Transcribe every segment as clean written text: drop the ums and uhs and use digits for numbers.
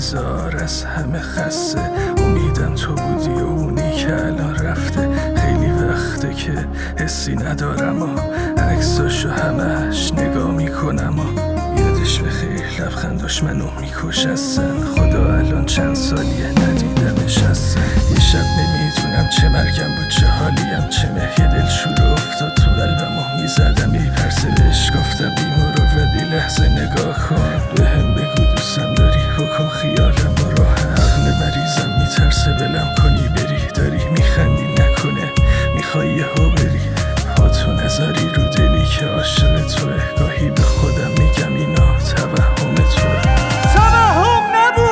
بیزار از همه خسته. امیدم تو بودی و اونی که الان رفته. خیلی وقته که حسی ندارم عکساشو همش نگاه میکنم یادش بخیر لبخنداش منو میکشستن. خدا الان چند سالیه ندیدمش اصلا. یه شب نمیدونم چه مرگم بود چه حالیم، چه مه دل شروع افتاد تو قلبمو میزدم. ای پرسه بهش گفتم بیمورو ولی لحظه نگاه کن، بهم بگو دوستم داری، بکن خیالم و راه. عقل مریضم میترسه بلم کنی بری، داری میخندی نکنه میخوای یهو بری. پاتو نذاری رو دلی که عاشق توه. گاهی به خودم میگم اینا توهم توه. توهم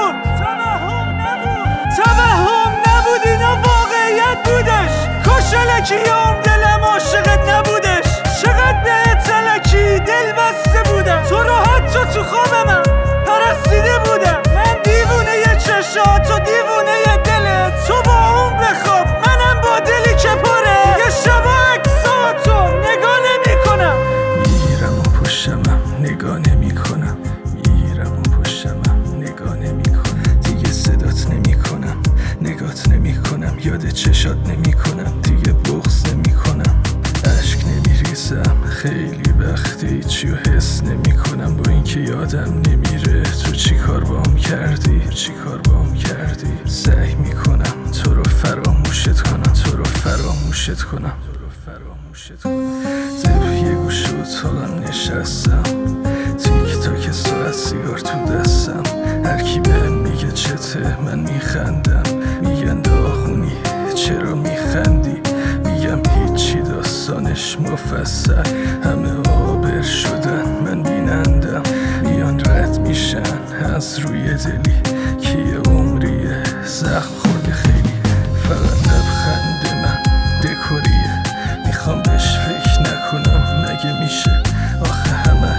نبود اینا واقعیت بودش. کاشلکیام دلم عاشقت نبودش. چقدر بهت الکی دل بسته بودم، تو رو حتی تو خوابم پرستیده بودم. من دیوونه ی چشات، تو دیوونه ی دلت. تو با اون بخواب منم با دلی که پره. یه شبا عکساتو نگاه نمی کنم. میگیرم و پشتمم نگاه نمی کنم. میگیرم و پشتمم نگاه نمی کنم. دیگه صدات نمی کنم، نگات نمی کنم، یاد چشات نمی کنم، دیگه بغض نمی کنم، عشق نمی ریزم. خیلی وقته هیچیو حس نمی کنم، با اینکه یادم نمیره تو چی کار بام کردی، چی کار بام کردی. سعی میکنم تو رو فراموشت کنم، تو رو فراموشت کنم، تو رو فراموشت کنم. طبق یه گوش اتاقم نشستم، تیک تاک ساعت سیگار تو دستم. هر کی بهم میگه چته من میخندم، میگن داغونی چرا میخندی، میگم هیچی داستانش مفصل. همه آبر شدن من بینندم، میان رد میشن از روی دلی که یه عمریه زخم خورده خیلی. فقط لبخند من دکوریه، میخوام بهش فکر نکنم مگه میشه. آخه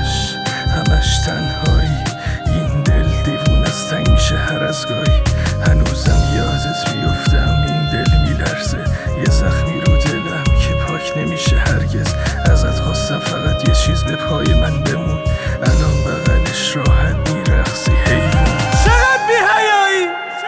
همش تنهایی، این دل دیوونه از تنگ میشه هر از گاهی. هنوزم یادت میفتم این دل میلرزه، یه زخمی رو دلم که پاک نمیشه هرگز. ازت خواستم فقط یه چیز به پای من بمون، الان بغلش راحت میرقصی حیوون. چقدر بی‌حیایی،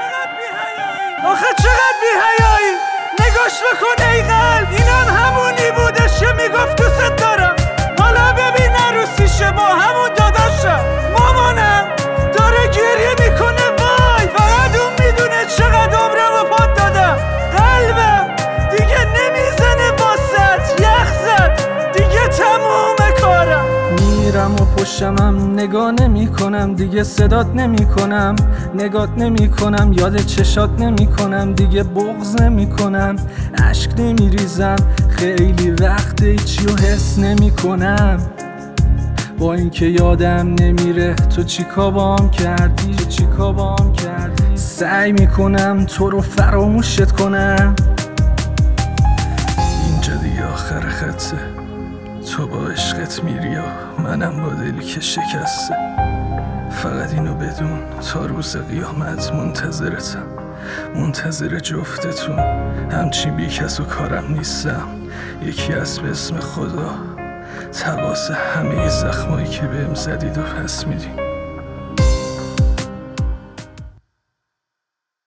آخه چقدر بی‌حیایی. نگاش بکن ای قلب، اینم همونی بودش که میگفت دوست دارم. حالا ببین عروسیشه با همون داداشم. مامانم داره گریه میکنه وای، فقط اون میدونه چقدر عمرمو پات دادم. قلبم دیگه نمیزنه واسط، یخ زد دیگه تموم کارم. میرم و پشتمم نگاه نمی کنم، دیگه صدات نمی کنم، نگات نمی کنم، یاد چشات نمی کنم، دیگه بغض نمی کنم، عشق نمی ریزم. خیلی وقت هیچیو حس نمی کنم، با اینکه یادم نمیره تو چیکار بام کردی، تو چیکار بام کردی. سعی میکنم تو رو فراموشت کنم. اینجا دیگه آخر خطه، تو با عشقت میری و منم با دلی که شکسته. فقط اینو بدون تا روز قیامت منتظرتم، منتظر جفتتون. همچین بی کس و کارم نیستم، یکی از به اسم خدا تقاس همه زخمایی که بهم زدید و پس میدین.